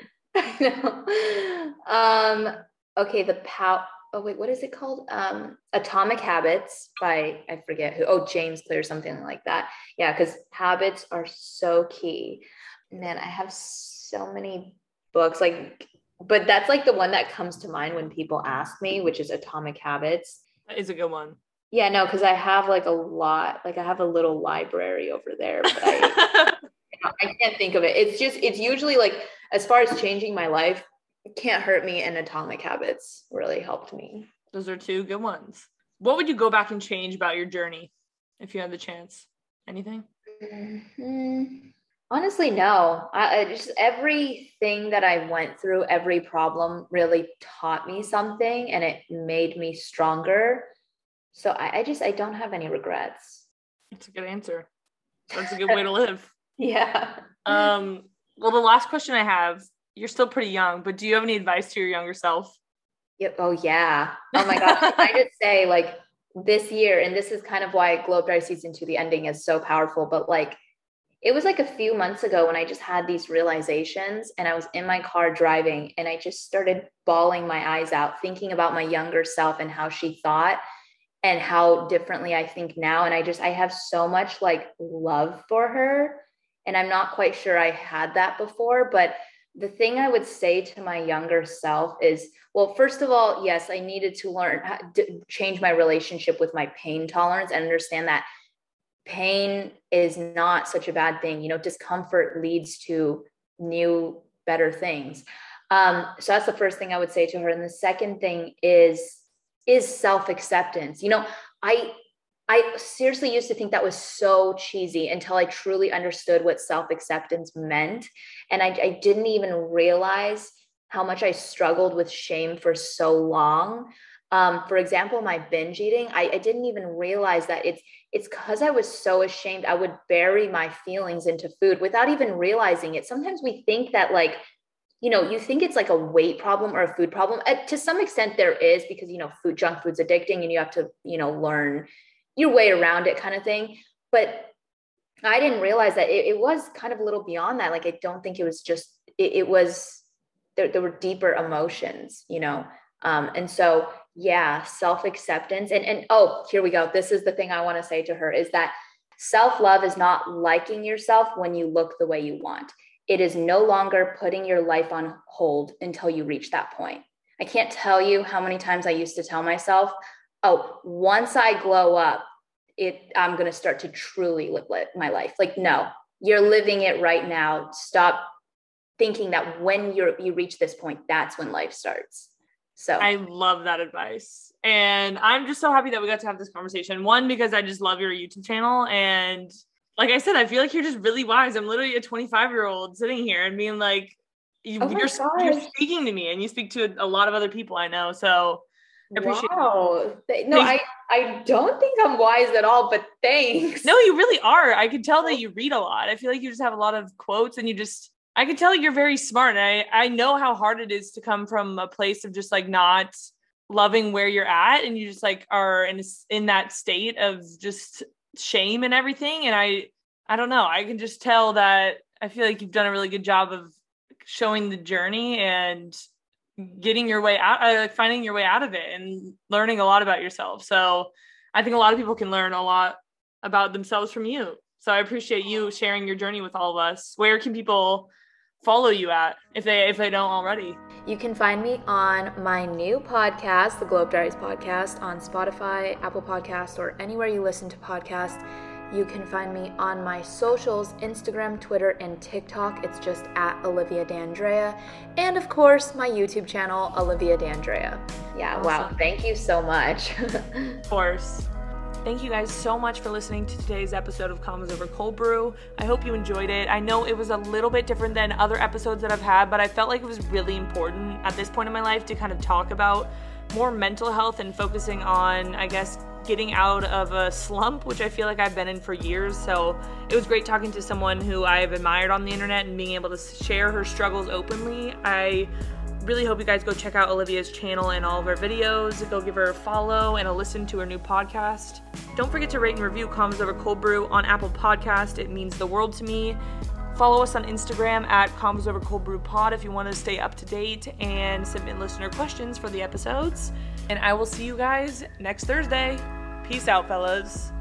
I know. Okay, what is it called? Atomic Habits by, I forget who. Oh, James Clear, something like that. Yeah, because habits are so key. Man, I have so many books, but that's like the one that comes to mind when people ask me, which is Atomic Habits. That is a good one. Yeah, no, because I have like a lot, like I have a little library over there, but I can't think of it. It's usually like, as far as changing my life, it can't hurt me, and Atomic Habits really helped me. Those are 2 good ones. What would you go back and change about your journey if you had the chance? Anything? Mm-hmm. Honestly, no. I just everything that I went through, every problem really taught me something, and it made me stronger. So I don't have any regrets. That's a good answer. That's a good way to live. Yeah. Well, the last question I have, you're still pretty young, but do you have any advice to your younger self? Yep. Oh yeah. Oh my gosh. I just say like this year, and this is kind of why Globe Dive Season 2, the ending is so powerful, but like, it was like a few months ago when I just had these realizations, and I was in my car driving, and I just started bawling my eyes out, thinking about my younger self and how she thought and how differently I think now. And I have so much like love for her. And I'm not quite sure I had that before, but the thing I would say to my younger self is, well, first of all, yes, I needed to learn how to change my relationship with my pain tolerance and understand that pain is not such a bad thing. You know, discomfort leads to new, better things. So that's the first thing I would say to her. And the second thing is self-acceptance. You know, I seriously used to think that was so cheesy until I truly understood what self-acceptance meant. And I didn't even realize how much I struggled with shame for so long. For example, my binge eating, I didn't even realize that it's because I was so ashamed. I would bury my feelings into food without even realizing it. Sometimes we think that like, you know, you think it's like a weight problem or a food problem. To some extent there is, because, you know, junk food's addicting and you have to, you know, learn your way around it kind of thing. But I didn't realize that it was kind of a little beyond that. Like, I don't think it was just, it was, there were deeper emotions, you know? And so, yeah, self-acceptance. And oh, here we go. This is the thing I want to say to her, is that self-love is not liking yourself when you look the way you want. It is no longer putting your life on hold until you reach that point. I can't tell you how many times I used to tell myself, oh, once I glow up, I'm going to start to truly live my life. Like, no, you're living it right now. Stop thinking that when you reach this point, that's when life starts. So I love that advice. And I'm just so happy that we got to have this conversation. One, because I just love your YouTube channel. And like I said, I feel like you're just really wise. I'm literally a 25-year-old sitting here and being like, you're speaking to me, and you speak to a lot of other people I know. So I appreciate wow. No, I don't think I'm wise at all, but thanks. No, you really are. I can tell that you read a lot. I feel like you just have a lot of quotes and I can tell you're very smart. And I know how hard it is to come from a place of just like not loving where you're at. And you just like are in that state of just shame and everything. And I don't know. I can just tell that I feel like you've done a really good job of showing the journey and getting your way out, finding your way out of it and learning a lot about yourself. So I think a lot of people can learn a lot about themselves from you. So I appreciate you sharing your journey with all of us. Where can people follow you at if they don't already? You can find me on my new podcast, the Globe Diaries podcast, on Spotify, Apple Podcasts, or anywhere you listen to podcasts. You can find me on my socials, Instagram, Twitter, and TikTok. It's just at Olivia D'Andrea. And of course, my YouTube channel, Olivia D'Andrea. Yeah, awesome. Wow. Thank you so much. Of course. Thank you guys so much for listening to today's episode of Convos Over Cold Brew. I hope you enjoyed it. I know it was a little bit different than other episodes that I've had, but I felt like it was really important at this point in my life to kind of talk about more mental health and focusing on, I guess, getting out of a slump, which I feel like I've been in for years. So it was great talking to someone who I've admired on the internet and being able to share her struggles openly. I really hope you guys go check out Olivia's channel and all of her videos. Go give her a follow and a listen to her new podcast. Don't forget to rate and review Convos Over Cold Brew on Apple Podcast. It means the world to me. Follow us on Instagram at Convos Over Cold Brew Pod if you want to stay up to date and submit listener questions for the episodes. And I will see you guys next Thursday. Peace out, fellas.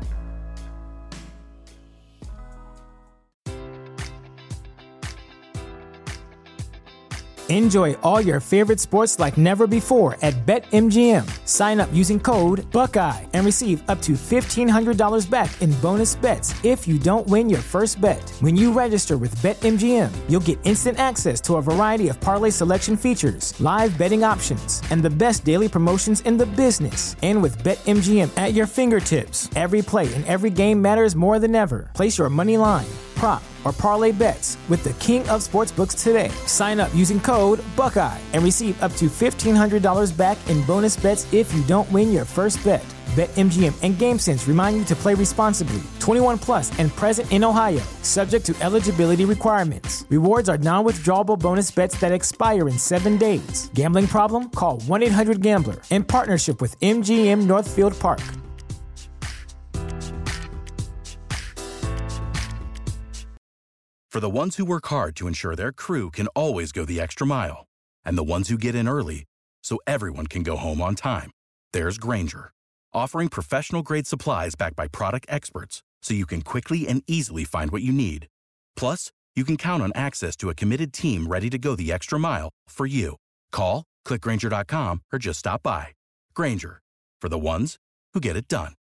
Enjoy all your favorite sports like never before at BetMGM. Sign up using code Buckeye and receive up to $1,500 back in bonus bets if you don't win your first bet. When you register with BetMGM, you'll get instant access to a variety of parlay selection features, live betting options, and the best daily promotions in the business. And with BetMGM at your fingertips, every play and every game matters more than ever. Place your money line, prop, or parlay bets with the king of sportsbooks today. Sign up using code Buckeye and receive up to $1,500 back in bonus bets if you don't win your first bet. BetMGM and GameSense remind you to play responsibly. 21 plus and present in Ohio, subject to eligibility requirements. Rewards are non-withdrawable bonus bets that expire in 7 days. Gambling problem? Call 1-800-GAMBLER. In partnership with MGM Northfield Park. For the ones who work hard to ensure their crew can always go the extra mile, and the ones who get in early so everyone can go home on time, there's Grainger, offering professional-grade supplies backed by product experts so you can quickly and easily find what you need. Plus, you can count on access to a committed team ready to go the extra mile for you. Call, click Grainger.com, or just stop by. Grainger, for the ones who get it done.